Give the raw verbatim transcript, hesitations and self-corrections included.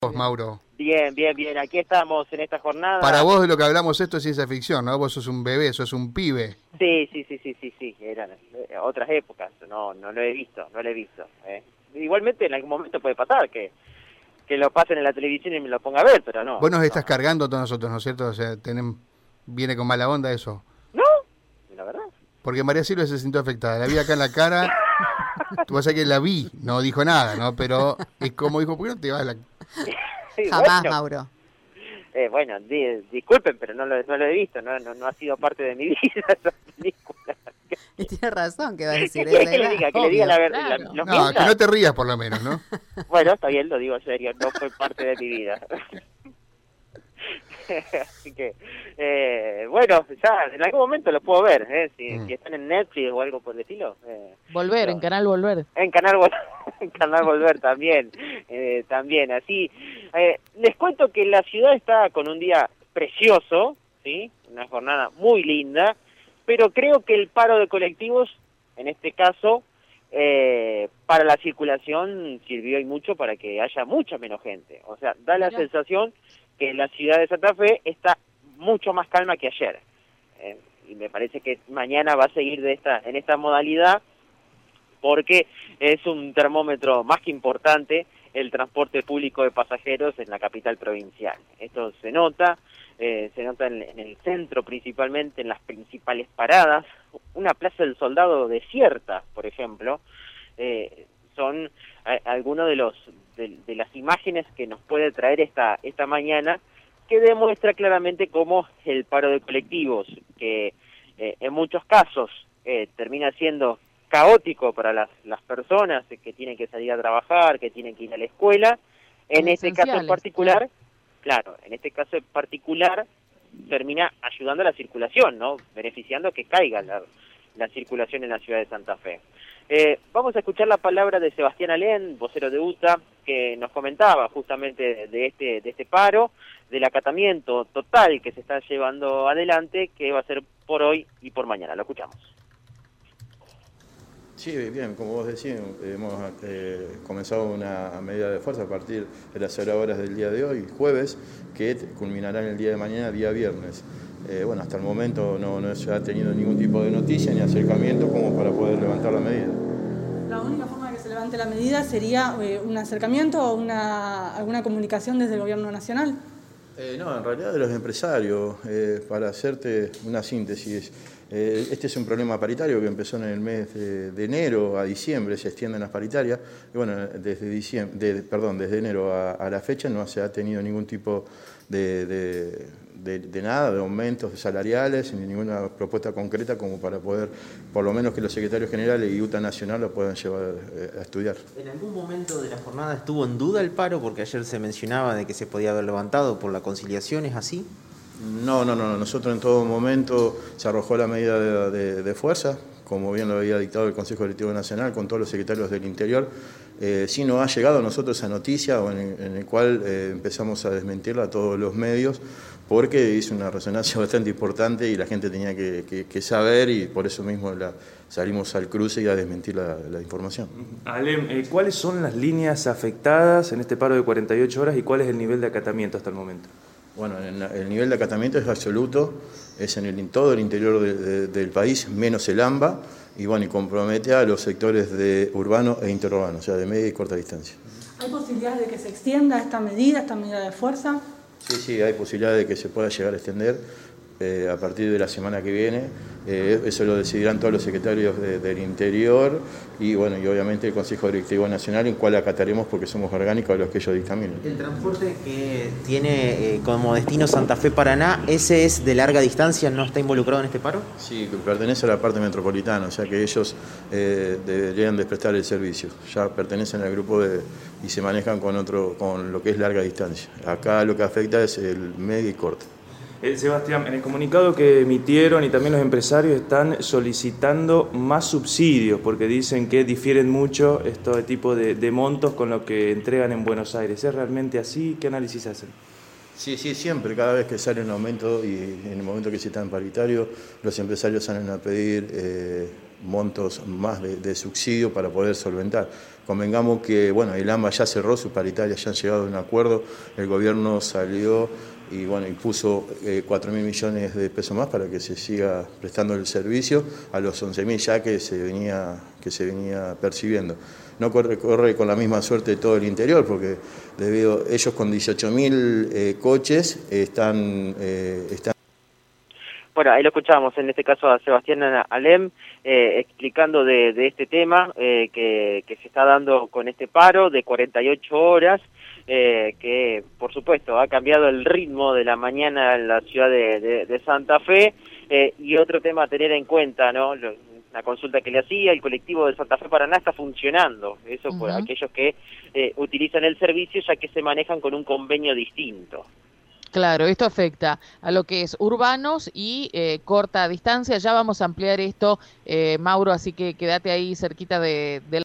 Mauro. Bien, bien, bien. Aquí estamos en esta jornada. Para vos de lo que hablamos esto es ciencia ficción, ¿no? Vos sos un bebé, sos un pibe. Sí, sí, sí, sí, sí, sí. Eran eh, otras épocas. No, no lo he visto, no lo he visto. ¿eh? Igualmente en algún momento puede pasar que, que lo pasen en la televisión y me lo ponga a ver, pero no. Vos nos no. estás cargando a todos nosotros, ¿no es cierto? O sea, tenés, viene con mala onda eso. ¿No? La verdad. Porque María Silvia se sintió afectada. La vi acá en la cara. Tú vas a que la vi, no dijo nada, ¿no? Pero es como dijo, ¿por qué no te vas a la...? Sí, Jamás, bueno. Mauro. Eh, bueno, di, disculpen, pero no lo, no lo he visto, no, no, no ha sido parte de mi vida esa película. Y tiene razón que va a decir. ¿Qué quiere que le diga? Que le diga la verdad. Claro. La, los No, mientas. que no te rías por lo menos, ¿no? Bueno, está bien, lo digo en serio, no fue parte de mi vida. Así que, eh, bueno, ya en algún momento lo puedo ver, ¿eh? Si, Mm. si están en Netflix o algo por el estilo. Eh, Volver, no. en Canal Volver. En Canal Vol en Canal Volver también, eh, también, así. Eh, les cuento que la ciudad está con un día precioso, ¿sí? Una jornada muy linda, pero creo que el paro de colectivos, en este caso, eh, para la circulación sirvió y mucho para que haya mucha menos gente. O sea, da la Mirá. sensación que la ciudad de Santa Fe está mucho más calma que ayer. Eh, y me parece que mañana va a seguir de esta en esta modalidad, porque es un termómetro más que importante el transporte público de pasajeros en la capital provincial. Esto se nota, eh, se nota en, en el centro principalmente, en las principales paradas. Una Plaza del Soldado desierta, por ejemplo, eh, son a, algunos de los de, de las imágenes que nos puede traer esta esta mañana, que demuestra claramente cómo el paro de colectivos, que eh, en muchos casos eh, termina siendo caótico para las, las personas que tienen que salir a trabajar, que tienen que ir a la escuela, en Muy este caso en esenciales, particular, claro, en este caso en particular, termina ayudando a la circulación, ¿no? Beneficiando a que caiga la, la circulación en la ciudad de Santa Fe. Eh, vamos a escuchar la palabra de Sebastián Alén, vocero de U T A, que nos comentaba justamente de, de este de este paro, del acatamiento total que se está llevando adelante, que va a ser por hoy y por mañana. Lo escuchamos. Sí, bien, como vos decís, hemos eh, comenzado una medida de fuerza a partir de las cero horas del día de hoy, jueves, que culminará en el día de mañana, día viernes. Eh, bueno, hasta el momento no, no se ha tenido ningún tipo de noticia ni acercamiento como para poder levantar la medida. La única forma de que se levante la medida sería eh, un acercamiento o una, alguna comunicación desde el Gobierno Nacional. Eh, no, en realidad de los empresarios, eh, para hacerte una síntesis, eh, este es un problema paritario que empezó en el mes de, de enero a diciembre, se extienden las paritarias, y bueno, desde, diciembre, de, perdón, desde enero a, a la fecha no se ha tenido ningún tipo de, de, de, de nada, de aumentos salariales, ni ninguna propuesta concreta como para poder, por lo menos que los secretarios generales y U T A Nacional lo puedan llevar eh, a estudiar. ¿En algún momento de la jornada estuvo en duda el paro? Porque ayer se mencionaba de que se podía haber levantado por la conciliación, ¿es así? No, no, no. Nosotros en todo momento se arrojó la medida de, de, de fuerza, como bien lo había dictado el Consejo Directivo Nacional con todos los secretarios del Interior. Eh, sí nos ha llegado a nosotros esa noticia en, en el cual eh, empezamos a desmentirla a todos los medios, porque hizo una resonancia bastante importante y la gente tenía que, que, que saber, y por eso mismo la, salimos al cruce y a desmentir la, la información. Alem, eh, ¿cuáles son las líneas afectadas en este paro de cuarenta y ocho horas y cuál es el nivel de acatamiento hasta el momento? Bueno, el nivel de acatamiento es absoluto, es en, el, en todo el interior de, de, del país, menos el AMBA, y bueno, y compromete a los sectores de urbano e interurbano, o sea, de media y corta distancia. ¿Hay posibilidades de que se extienda esta medida, esta medida de fuerza? Sí, sí, hay posibilidad de que se pueda llegar a extender eh, a partir de la semana que viene. Eh, eso lo decidirán todos los secretarios de, del Interior y bueno, y obviamente el Consejo Directivo Nacional, en cual acataremos porque somos orgánicos a los que ellos dictaminen. El transporte que tiene eh, como destino Santa Fe-Paraná, ¿ese es de larga distancia? ¿No está involucrado en este paro? Sí, pertenece a la parte metropolitana, o sea que ellos eh, deberían de prestar el servicio. Ya pertenecen al grupo de, y se manejan con, otro, con lo que es larga distancia. Acá lo que afecta es el medio y corto. Eh, Sebastián, en el comunicado que emitieron y también los empresarios están solicitando más subsidios porque dicen que difieren mucho este tipo de, de montos con lo que entregan en Buenos Aires. ¿Es realmente así? ¿Qué análisis hacen? Sí, sí, siempre, cada vez que sale un aumento y en el momento que se está en paritario, los empresarios salen a pedir eh, montos más de, de subsidio para poder solventar. convengamos que, bueno, el AMBA ya cerró sus paritarias, ya han llegado a un acuerdo, el gobierno salió y, bueno, y puso eh, cuatro mil millones de pesos más para que se siga prestando el servicio a los once mil ya que se venía, que se venía percibiendo. No corre, corre con la misma suerte todo el interior, porque debido ellos con dieciocho mil eh, coches están, eh, están... Bueno, ahí lo escuchábamos, en este caso a Sebastián Alem, eh, explicando de, de este tema eh, que, que se está dando con este paro de cuarenta y ocho horas, eh, que por supuesto ha cambiado el ritmo de la mañana en la ciudad de, de, de Santa Fe, eh, y otro tema a tener en cuenta, ¿no? Lo, la consulta que le hacía, el colectivo de Santa Fe Paraná está funcionando, eso uh-huh. por aquellos que eh, utilizan el servicio, ya que se manejan con un convenio distinto. Claro, esto afecta a lo que es urbanos y eh, corta distancia. Ya vamos a ampliar esto, eh, Mauro, así que quédate ahí cerquita de, de